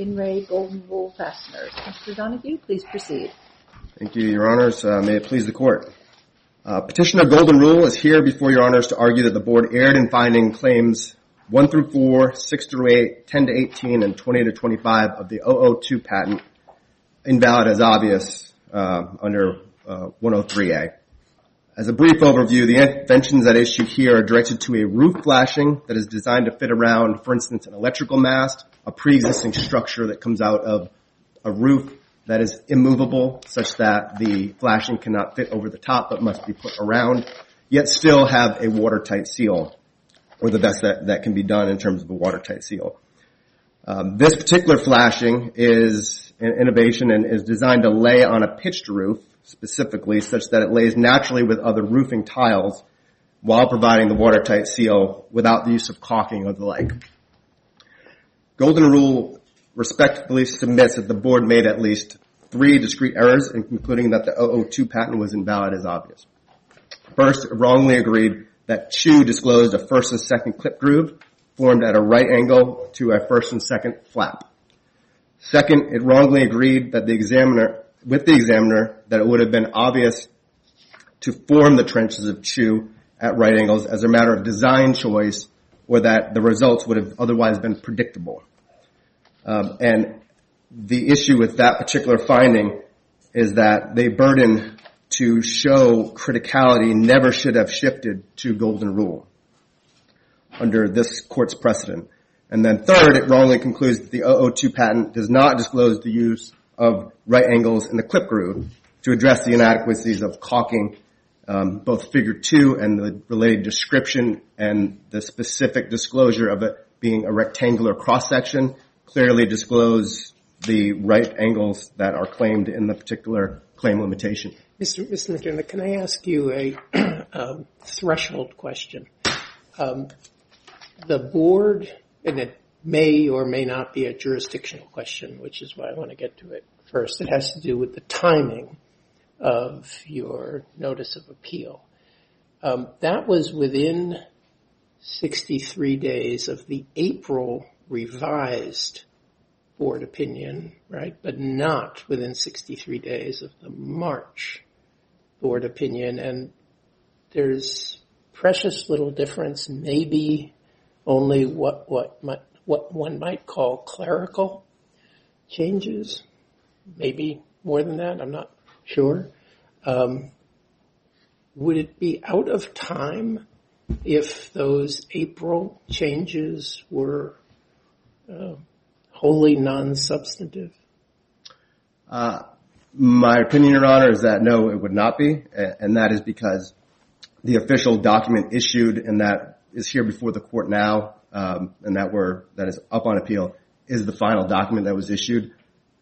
In Re Golden Rule Fasteners. Mr. Donoghue, please proceed. Thank you, Your Honors. May it please the Court. Petitioner Golden Rule is here before Your Honors to argue that the Board erred in finding claims 1 through 4, 6 through 8, 10 to 18, and 20 to 25 of the 002 patent invalid as obvious under 103A. As a brief overview, the inventions at issue here are directed to a roof flashing that is designed to fit around, for instance, an electrical mast, a pre-existing structure that comes out of a roof that is immovable, such that the flashing cannot fit over the top but must be put around, yet still have a watertight seal, or the best that can be done in terms of a watertight seal. This particular flashing is an innovation and is designed to lay on a pitched roof, specifically such that it lays naturally with other roofing tiles while providing the watertight seal without the use of caulking or the like. Golden Rule respectfully submits that the Board made at least 3 discrete errors in concluding that the 002 patent was invalid as obvious. First, it wrongly agreed that Chu disclosed a first and second clip groove formed at a right angle to a first and second flap. Second, it wrongly agreed that the examiner that it would have been obvious to form the trenches of Chu at right angles as a matter of design choice, or that the results would have otherwise been predictable. And the issue with that particular finding is that they burden to show criticality never should have shifted to Golden Rule under this Court's precedent. And then third, it wrongly concludes that the 002 patent does not disclose the use of right angles in the clip groove to address the inadequacies of caulking, both Figure 2 and the related description and the specific disclosure of it being a rectangular cross-section clearly disclose the right angles that are claimed in the particular claim limitation. Mr. McDermott, can I ask you a threshold question? The Board, and it may or may not be a jurisdictional question, which is why I want to get to it first. It has to do with the timing of your notice of appeal. That was within 63 days of the April revised Board opinion, right? But not within 63 days of the March Board opinion. And there's precious little difference, maybe only what one might call clerical changes, maybe more than that, I'm not sure. Would it be out of time if those April changes were wholly non-substantive? My opinion, Your Honor, is that no, it would not be, and that is because the official document issued and that is here before the Court now, and that is up on appeal, is the final document that was issued.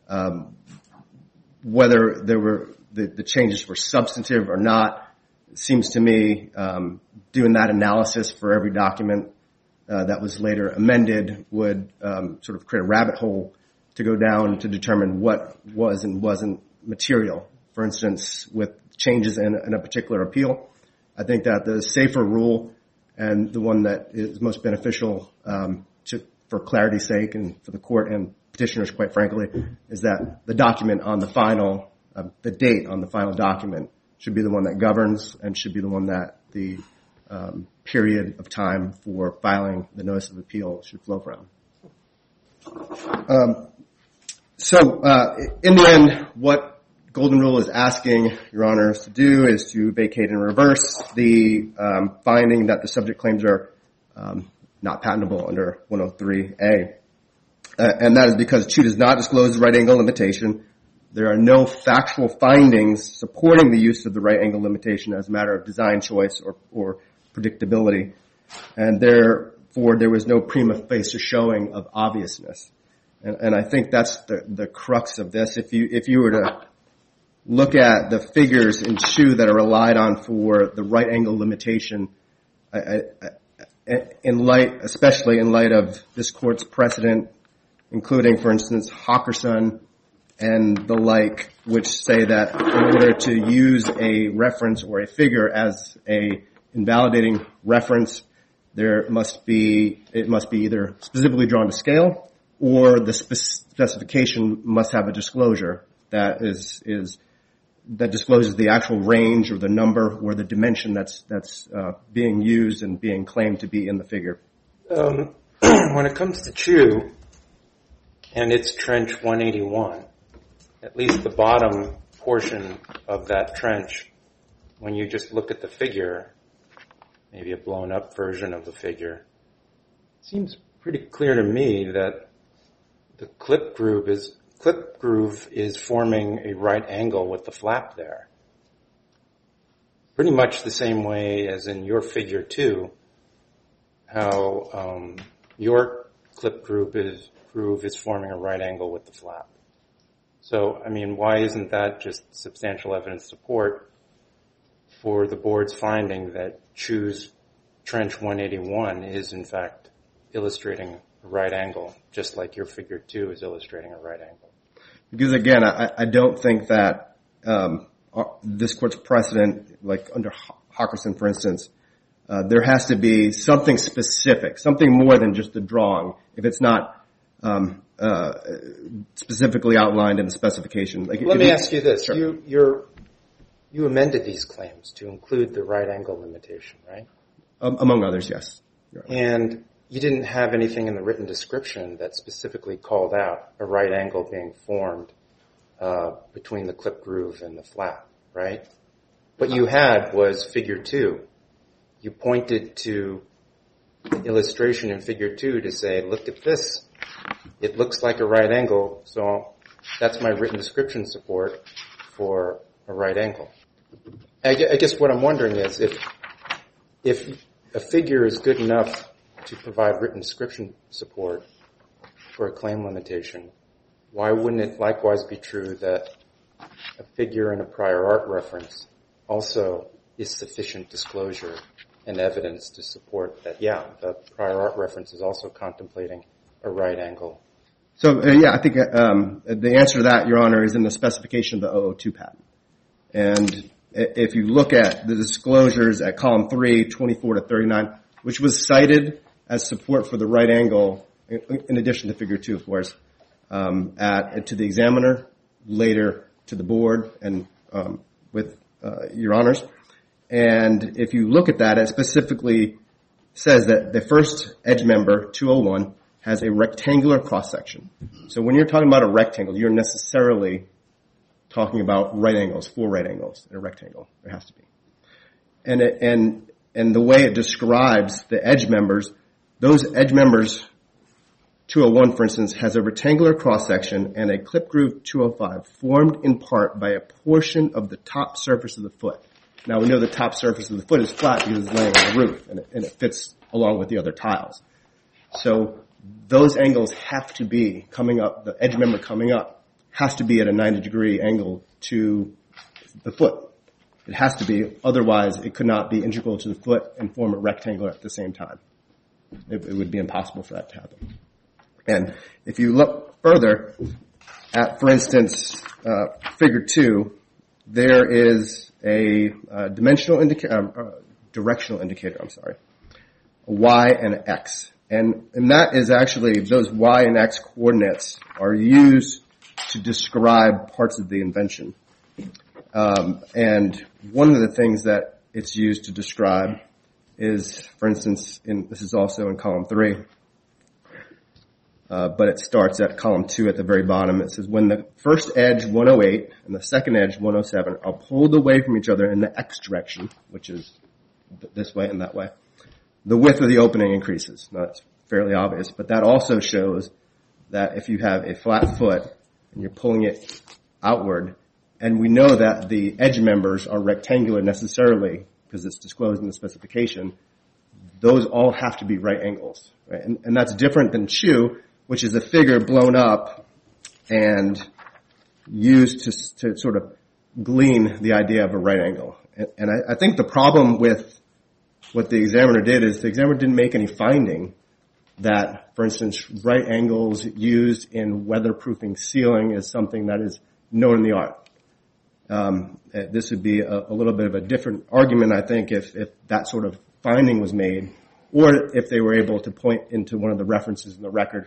Whether the changes were substantive or not, it seems to me doing that analysis for every document that was later amended would sort of create a rabbit hole to go down to determine what was and wasn't material. For instance, with changes in a particular appeal, I think that the safer rule and the one that is most beneficial for clarity's sake and for the Court and petitioners, quite frankly, is that the document on the final, the date on the final document should be the one that governs and should be the one that the period of time for filing the notice of appeal should flow from. So in the end, what Golden Rule is asking Your Honors to do is to vacate and reverse the finding that the subject claims are not patentable under 103A. And that is because Chu does not disclose the right angle limitation. There are no factual findings supporting the use of the right angle limitation as a matter of design choice or predictability. And therefore, there was no prima facie showing of obviousness. And I think that's the crux of this. If you were to look at the figures in Chu that are relied on for the right angle limitation, especially in light of this Court's precedent, including, for instance, Hawkerson and the like, which say that in order to use a reference or a figure as a invalidating reference, it must be either specifically drawn to scale or the specification must have a disclosure that that discloses the actual range or the number or the dimension that's being used and being claimed to be in the figure. When it comes to Chu and its trench 181, at least the bottom portion of that trench, when you just look at the figure, maybe a blown up version of the figure, it seems pretty clear to me that the clip groove is forming a right angle with the flap there. Pretty much the same way as in your figure 2, how your clip groove is forming a right angle with the flap. So, I mean, why isn't that just substantial evidence support for the board's finding that Chu's trench 181 is in fact illustrating a right angle, just like your figure 2 is illustrating a right angle? Because again, I don't think that this court's precedent, like under Hawkerson, for instance, there has to be something specific, something more than just the drawing, if it's not specifically outlined in the specification. Like, let me ask you this. Sure. You amended these claims to include the right angle limitation, right? Among others, yes. And you didn't have anything in the written description that specifically called out a right angle being formed between the clip groove and the flap, right? What you had was figure 2. You pointed to the illustration in figure 2 to say, look at this. It looks like a right angle, so that's my written description support for a right angle. I guess what I'm wondering is if a figure is good enough to provide written description support for a claim limitation, why wouldn't it likewise be true that a figure in a prior art reference also is sufficient disclosure and evidence to support that, yeah, the prior art reference is also contemplating a right angle? So, I think the answer to that, Your Honor, is in the specification of the 002 patent. And if you look at the disclosures at column 3, 24 to 39, which was cited as support for the right angle, in addition to figure 2, of course, to the examiner, later to the board, and with Your Honors. And if you look at that, it specifically says that the first edge member, 201, has a rectangular cross-section. So when you're talking about a rectangle, you're necessarily talking about right angles, 4 right angles in a rectangle. There has to be. And the way it describes the edge members, those edge members, 201, for instance, has a rectangular cross-section and a clip groove 205 formed in part by a portion of the top surface of the foot. Now, we know the top surface of the foot is flat because it's laying on the roof, and it fits along with the other tiles. So those angles have to be coming up, the edge member coming up has to be at a 90-degree angle to the foot. It has to be, otherwise it could not be integral to the foot and form a rectangle at the same time. It would be impossible for that to happen. And if you look further at, for instance, figure 2, there is a directional indicator, a Y and an X. And that is actually, those Y and X coordinates are used to describe parts of the invention. And one of the things that it's used to describe is, for instance, this is also in column 3, but it starts at column 2 at the very bottom. It says, when the first edge, 108, and the second edge, 107, are pulled away from each other in the X direction, which is this way and that way, the width of the opening increases. Now, that's fairly obvious, but that also shows that if you have a flat foot and you're pulling it outward, and we know that the edge members are rectangular necessarily because it's disclosed in the specification, those all have to be right angles. Right? And that's different than Chu, which is a figure blown up and used to sort of glean the idea of a right angle. And I think the problem with what the examiner did is the examiner didn't make any finding that, for instance, right angles used in weatherproofing ceiling is something that is known in the art. This would be a little bit of a different argument, I think, if that sort of finding was made, or if they were able to point into one of the references in the record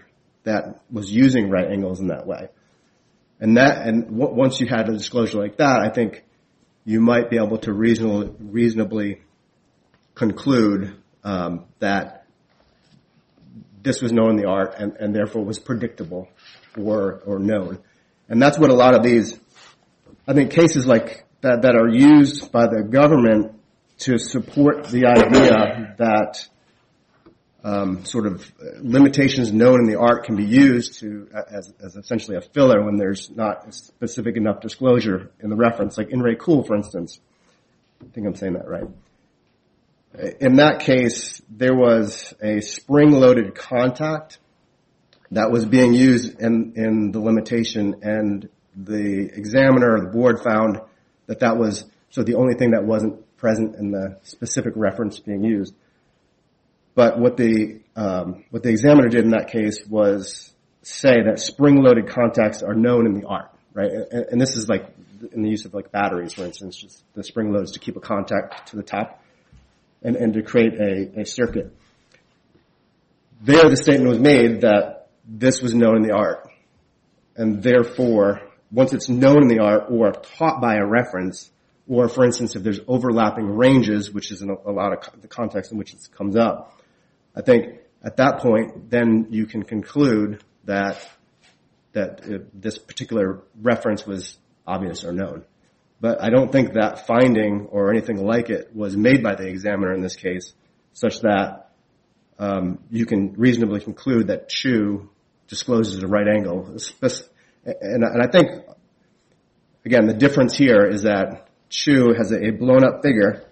that was using right angles in that way. And once you had a disclosure like that, I think you might be able to reasonably conclude that this was known in the art and therefore was predictable or known. And that's what a lot of these, I think, cases like that are used by the government to support the idea that sort of limitations known in the art can be used as essentially a filler when there's not specific enough disclosure in the reference. Like in Ray Cool, for instance. I think I'm saying that right. In that case, there was a spring-loaded contact that was being used in the limitation, and the examiner or the board found that was so the only thing that wasn't present in the specific reference being used. But what the examiner did in that case was say that spring-loaded contacts are known in the art, right? And this is like in the use of like batteries, for instance, just the spring loads to keep a contact to the top and to create a circuit. There, the statement was made that this was known in the art, and therefore, once it's known in the art or taught by a reference, or for instance, if there's overlapping ranges, which is in a lot of the context in which it comes up, I think at that point, then you can conclude that this particular reference was obvious or known. But I don't think that finding or anything like it was made by the examiner in this case, such that you can reasonably conclude that Chu discloses a right angle. And I think, again, the difference here is that Chu has a blown-up figure,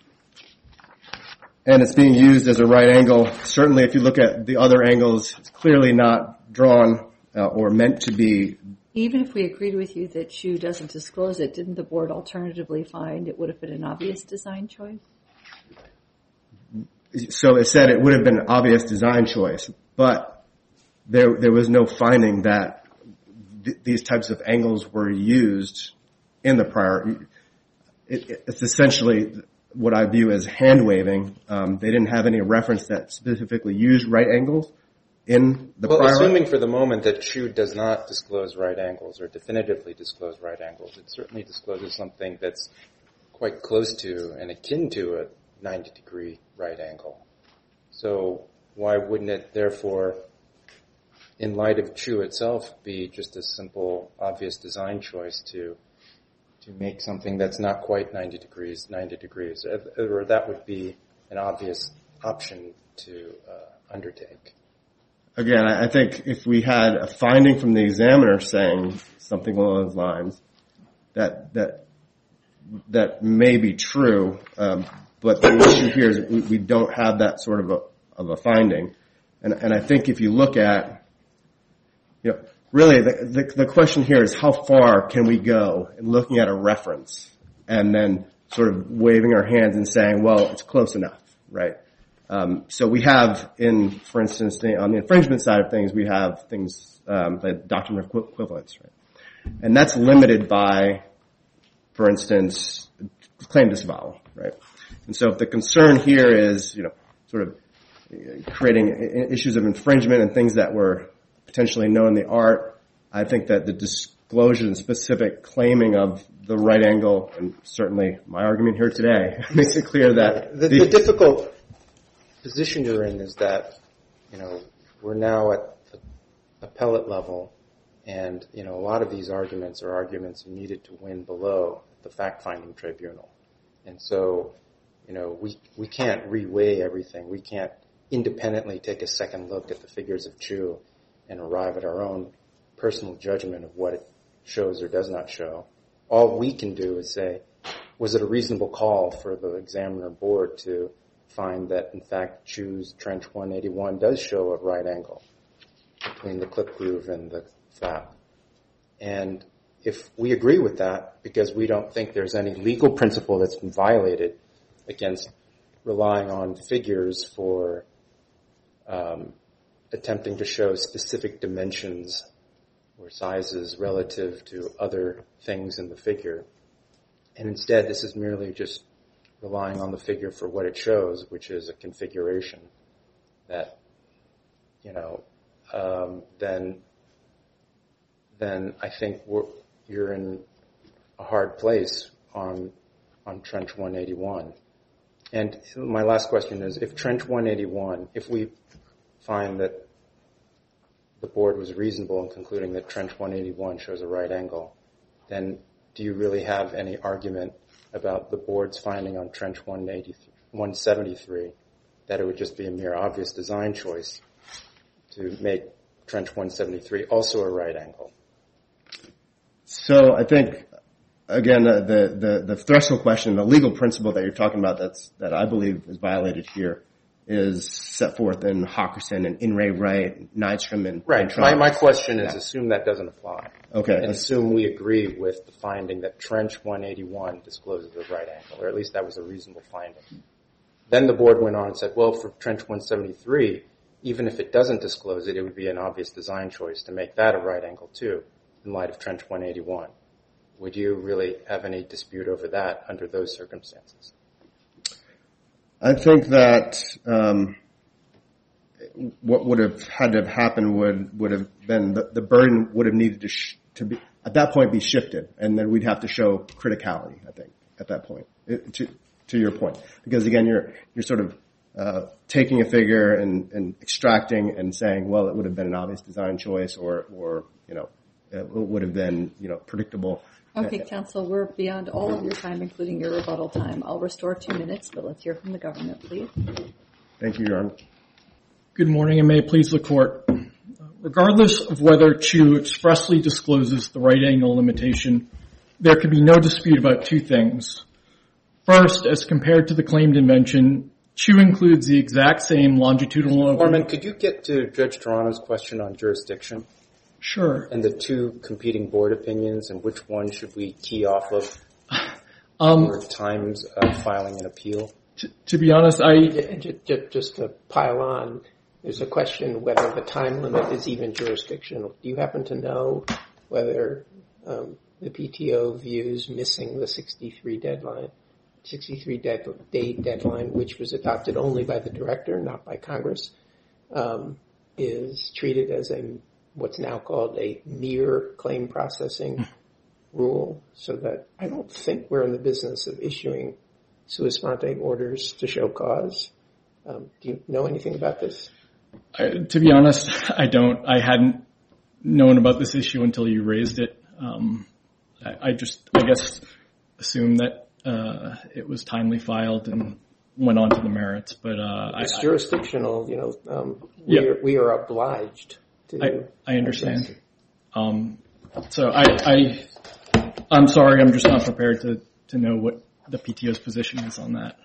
and it's being used as a right angle. Certainly, if you look at the other angles, it's clearly not drawn or meant to be. Even if we agreed with you that Chu doesn't disclose it, didn't the board alternatively find it would have been an obvious design choice? So it said it would have been an obvious design choice, but there was no finding that these types of angles were used in the prior. It's essentially what I view as hand-waving. They didn't have any reference that specifically used right angles in the prior. Well, assuming for the moment that Chu does not disclose right angles or definitively disclose right angles, it certainly discloses something that's quite close to and akin to a 90-degree right angle. So why wouldn't it, therefore, in light of Chu itself, be just a simple, obvious design choice to make something that's not quite 90 degrees, or that would be an obvious option to undertake? Again, I think if we had a finding from the examiner saying something along those lines, that may be true, but the issue here is we don't have that sort of a finding. And I think if you look at, really, the question here is how far can we go in looking at a reference and then sort of waving our hands and saying, well, it's close enough, right? So we have for instance, on the infringement side of things, we have things like doctrine of equivalence, right? And that's limited by, for instance, claim disavowal, right? And so if the concern here is, sort of creating issues of infringement and things that were potentially known in the art, I think that the disclosure and specific claiming of the right angle, and certainly my argument here today, makes it clear that the difficult position you're in is that, we're now at the appellate level, and, a lot of these arguments are arguments you needed to win below the fact-finding tribunal. And so, we can't reweigh everything. We can't independently take a second look at the figures of Chu and arrive at our own personal judgment of what it shows or does not show. All we can do is say, was it a reasonable call for the examiner board to find that, in fact, Chu's Trench 181 does show a right angle between the clip groove and the flap? And if we agree with that, because we don't think there's any legal principle that's been violated against relying on figures for attempting to show specific dimensions or sizes relative to other things in the figure, and instead this is merely just relying on the figure for what it shows, which is a configuration that, then I think you're in a hard place on Trench 181. And my last question is, if Trench 181, if we find that the board was reasonable in concluding that Trench 181 shows a right angle, then do you really have any argument about the board's finding on Trench 173 that it would just be a mere obvious design choice to make Trench 173 also a right angle? So I think, again, the threshold question, the legal principle that you're talking about that I believe is violated here is set forth in Hawkerson and In re Wright, Nystrom, and Right. My question is, assume that doesn't apply. Okay. And assume we agree with the finding that Trench 181 discloses a right angle, or at least that was a reasonable finding. Then the board went on and said, well, for Trench 173, even if it doesn't disclose it, it would be an obvious design choice to make that a right angle too, in light of Trench 181. Would you really have any dispute over that under those circumstances? I think that what would have had to have happened would have been the burden would have needed to be at that point be shifted, and then we'd have to show criticality. I think at that point, to your point, because again, you're sort of taking a figure and extracting and saying, well, it would have been an obvious design choice, or it would have been predictable. Okay, counsel, we're beyond all of your time, including your rebuttal time. I'll restore 2 minutes, but let's hear from the government, please. Thank you, Your Honor. Good morning, and may it please the court. Regardless of whether Chu expressly discloses the right angle limitation, there can be no dispute about two things. First, as compared to the claimed invention, Chu includes the exact same longitudinal opening. Foreman, could you get to Judge Toronto's question on jurisdiction? Sure. And the two competing board opinions, and which one should we key off of for times filing an appeal? To be honest, Just to pile on, there's a question whether the time limit is even jurisdictional. Do you happen to know whether the PTO views missing the 63-day deadline, which was adopted only by the director, not by Congress, is treated as what's now called a mere claim processing rule, so that I don't think we're in the business of issuing sua sponte orders to show cause. Do you know anything about this? To be honest, I don't. I hadn't known about this issue until you raised it. I guess, assumed that it was timely filed and went on to the merits. But it's jurisdictional. We are obliged to. I understand. So I'm sorry. I'm just not prepared to know what the PTO's position is on that.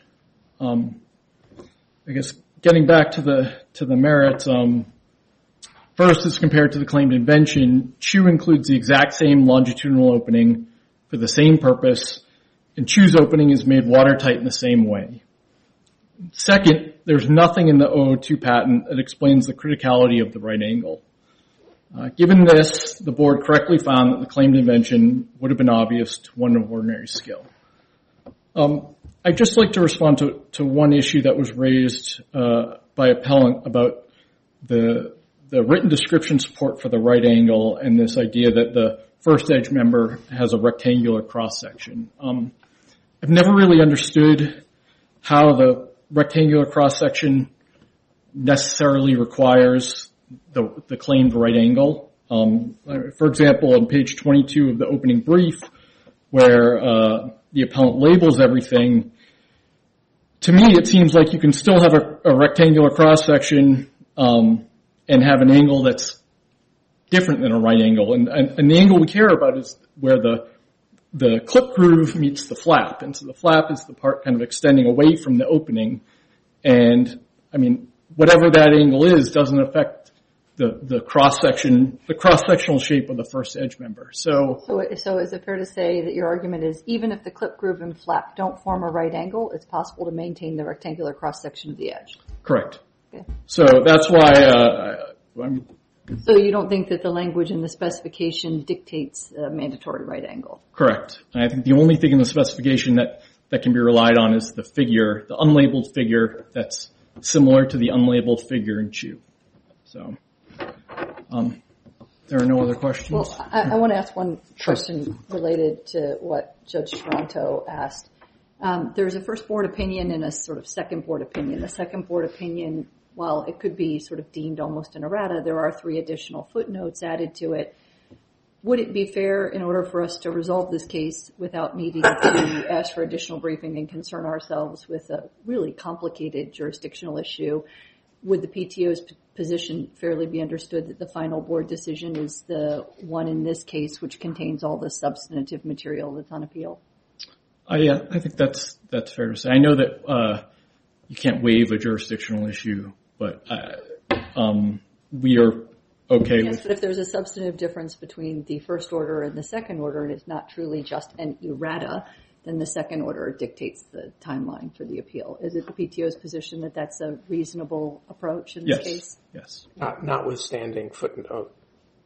I guess getting back to the merits, first, as compared to the claimed invention, Chu includes the exact same longitudinal opening for the same purpose, and Chu's opening is made watertight in the same way. Second, there's nothing in the 002 patent that explains the criticality of the right angle. Given this, the board correctly found that the claimed invention would have been obvious to one of ordinary skill. I'd just like to respond to one issue that was raised by appellant about the written description support for the right angle and this idea that the first edge member has a rectangular cross-section. I've never really understood how the rectangular cross-section necessarily requires the claimed right angle. For example, on page 22 of the opening brief, where the appellant labels everything, to me it seems like you can still have a rectangular cross-section and have an angle that's different than a right angle. And the angle we care about is where the clip groove meets the flap. And so the flap is the part kind of extending away from the opening. And, I mean, whatever that angle is doesn't affect the cross-sectional shape of the first edge member. So is it fair to say that your argument is even if the clip groove and flap don't form a right angle, it's possible to maintain the rectangular cross-section of the edge? Correct. Okay. So that's why So you don't think that the language in the specification dictates a mandatory right angle? Correct. And I think the only thing in the specification that can be relied on is the figure, the unlabeled figure that's similar to the unlabeled figure in Chu. So There are no other questions. Well, I want to ask one question related to what Judge Toronto asked. There's a first board opinion and a sort of second board opinion. The second board opinion, while it could be sort of deemed almost an errata, there are 3 additional footnotes added to it. Would it be fair, in order for us to resolve this case without needing to ask for additional briefing and concern ourselves with a really complicated jurisdictional issue, would the PTO's position fairly be understood that the final board decision is the one in this case which contains all the substantive material that's on appeal? Yeah, I think that's fair to say. I know that you can't waive a jurisdictional issue, but we are okay with... Yes, but if there's a substantive difference between the first order and the second order, and it's not truly just an errata, then the second order dictates the timeline for the appeal. Is it the PTO's position that that's a reasonable approach in this case? Yes. Notwithstanding footnote,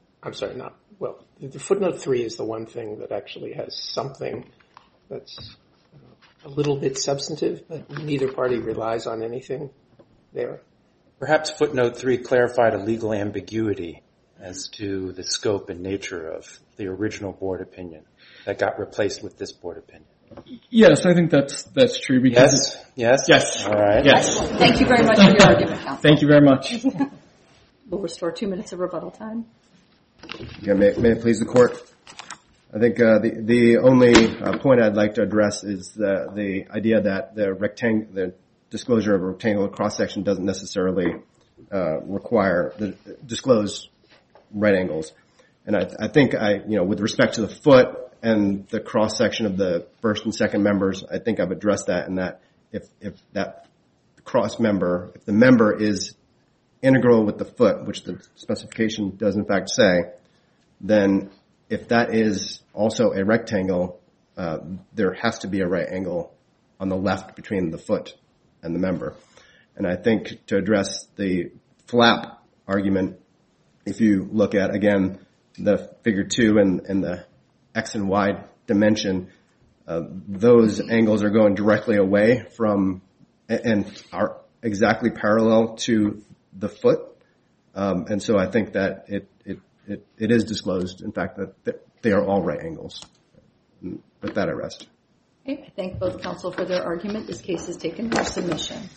the footnote 3 is the one thing that actually has something that's a little bit substantive, but neither party relies on anything there. Perhaps footnote 3 clarified a legal ambiguity as to the scope and nature of the original board opinion that got replaced with this board opinion. Yes, I think that's true. Because Yes? All right. Yes. Thank you very much for your argument, counsel. Thank you very much. We'll restore 2 minutes of rebuttal time. Yeah, may it please the court. I think the only point I'd like to address is the idea that the disclosure of a rectangular cross-section doesn't necessarily require disclose right angles. And I think with respect to the foot and the cross-section of the first and second members, I think I've addressed that, and that if that cross member, if the member is integral with the foot, which the specification does in fact say, then if that is also a rectangle, there has to be a right angle on the left between the foot and the member. And I think to address the flap argument, if you look at, again, the figure 2 and the X and Y dimension, those angles are going directly away from and are exactly parallel to the foot. And so I think that it is disclosed, in fact, that they are all right angles. With that, I rest. Okay, I thank both counsel for their argument. This case is taken for submission.